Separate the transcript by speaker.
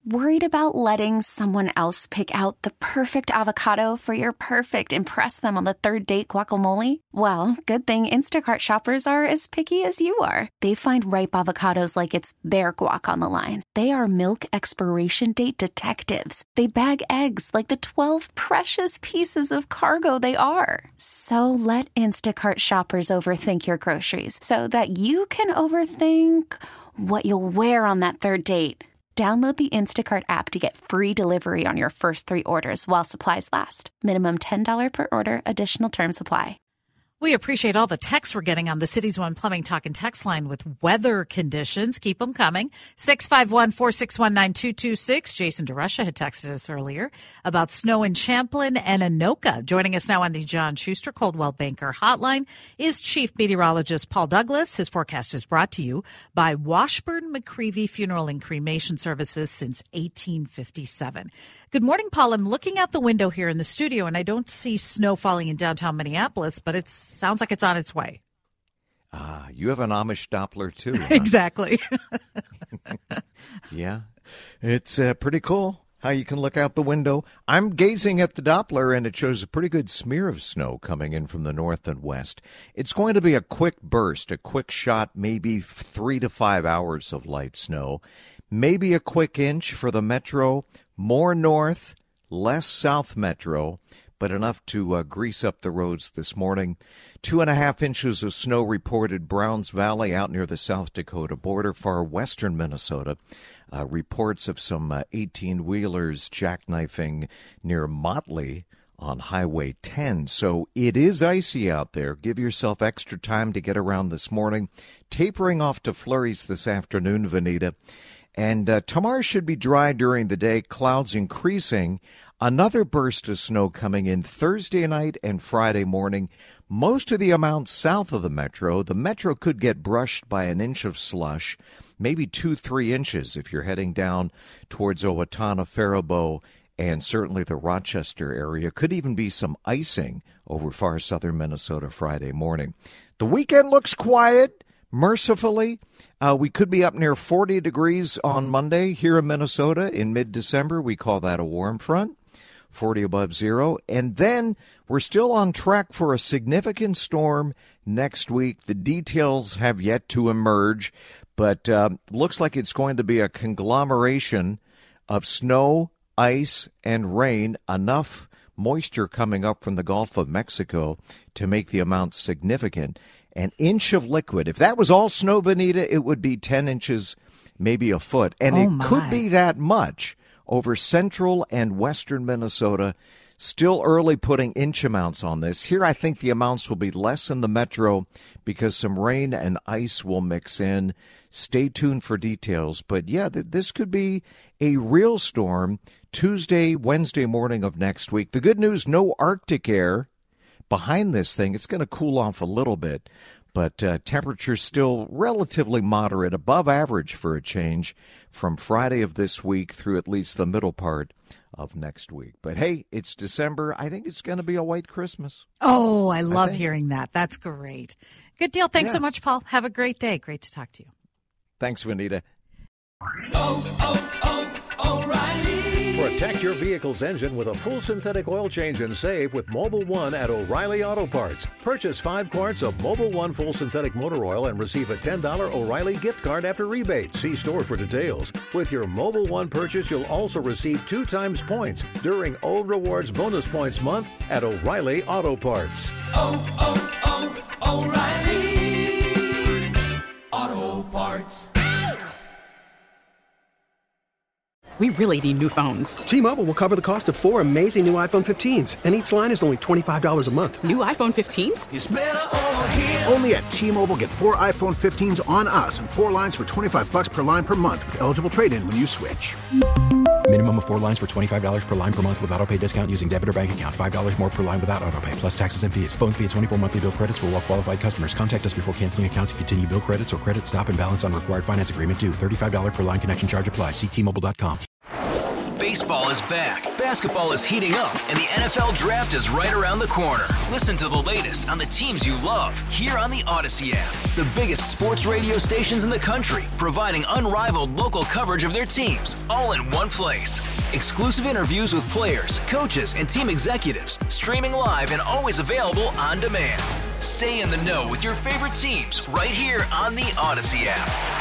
Speaker 1: Worried about letting someone else pick out the perfect avocado for your perfect impress them on the third date guacamole? Well, good thing Instacart shoppers are as picky as you are. They find ripe avocados like it's their guac on the line. They are milk expiration date detectives. They bag eggs like the 12 precious pieces of cargo they are. So let Instacart shoppers overthink your groceries so that you can overthink what you'll wear on that third date. Download the Instacart app to get free delivery on your first 3 orders while supplies last. Minimum $10 per order. Additional terms apply.
Speaker 2: We appreciate all the texts we're getting on the Cities One Plumbing Talk and Text line with weather conditions. Keep them coming. 651-461-9226. Jason DeRusha had texted us earlier about snow in Champlin and Anoka. Joining us now on the John Schuster Coldwell Banker Hotline is Chief Meteorologist Paul Douglas. His forecast is brought to you by Washburn McCreevy Funeral and Cremation Services since 1857. Good morning, Paul. I'm looking out the window here in the studio, and I don't see snow falling in downtown Minneapolis, but it sounds like it's on its way.
Speaker 3: You have an Amish Doppler, too. Huh?
Speaker 2: Exactly.
Speaker 3: Yeah. It's pretty cool how you can look out the window. I'm gazing at the Doppler, and it shows a pretty good smear of snow coming in from the north and west. It's going to be a quick burst, a quick shot, maybe 3 to 5 hours of light snow. Maybe a quick inch for the metro, more north, less south metro, but enough to grease up the roads this morning. 2.5 inches of snow reported Browns Valley out near the South Dakota border, far western Minnesota. Reports of some 18-wheelers jackknifing near Motley on Highway 10. So it is icy out there. Give yourself extra time to get around this morning. Tapering off to flurries this afternoon, Vanita. And tomorrow should be dry during the day, clouds increasing. Another burst of snow coming in Thursday night and Friday morning. Most of the amount south of the metro. The metro could get brushed by an inch of slush, maybe 2-3 inches if you're heading down towards Owatonna, Faribault, and certainly the Rochester area. Could even be some icing over far southern Minnesota Friday morning. The weekend looks quiet. Mercifully, we could be up near 40 degrees on Monday here in Minnesota in mid-December. We call that a warm front, 40 above zero. And then we're still on track for a significant storm next week. The details have yet to emerge, but looks like it's going to be a conglomeration of snow, ice, and rain, enough moisture coming up from the Gulf of Mexico to make the amount significant. An inch of liquid. If that was all snow, Vanita, it would be 10 inches, maybe a foot. And could be that much over central and western Minnesota. Still early putting inch amounts on this. Here, I think the amounts will be less in the metro because some rain and ice will mix in. Stay tuned for details. But, yeah, this could be a real storm Tuesday, Wednesday morning of next week. The good news, no Arctic air behind this thing. It's going to cool off a little bit, but temperatures still relatively moderate, above average for a change from Friday of this week through at least the middle part of next week. But, hey, it's December. I think it's going to be a white Christmas.
Speaker 2: Oh, I love hearing that. That's great. Good deal. Thanks so much, Paul. Have a great day. Great to talk to you.
Speaker 3: Thanks, Vanita.
Speaker 4: O'Reilly. Protect your vehicle's engine with a full synthetic oil change and save with Mobil 1 at O'Reilly Auto Parts. Purchase 5 quarts of Mobil 1 full synthetic motor oil and receive a $10 O'Reilly gift card after rebate. See store for details. With your Mobil 1 purchase, you'll also receive 2 times points during O Rewards Bonus Points Month at O'Reilly Auto Parts.
Speaker 5: O'Reilly Auto Parts.
Speaker 6: We really need new phones.
Speaker 7: T-Mobile will cover the cost of 4 amazing new iPhone 15s, and each line is only $25 a month.
Speaker 6: New iPhone 15s?
Speaker 5: It's better over here.
Speaker 8: Only at T-Mobile, get 4 iPhone 15s on us and 4 lines for $25 per line per month with eligible trade-in when you switch.
Speaker 9: Minimum of 4 lines for $25 per line per month with autopay discount using debit or bank account. $5 more per line without autopay, plus taxes and fees. Phone fee at 24 monthly bill credits for well-qualified customers. Contact us before canceling account to continue bill credits or credit stop and balance on required finance agreement due. $35 per line connection charge applies. See T-Mobile.com.
Speaker 10: Baseball is back, basketball is heating up, and the NFL Draft is right around the corner. Listen to the latest on the teams you love here on the Odyssey app. The biggest sports radio stations in the country, providing unrivaled local coverage of their teams, all in one place. Exclusive interviews with players, coaches, and team executives, streaming live and always available on demand. Stay in the know with your favorite teams right here on the Odyssey app.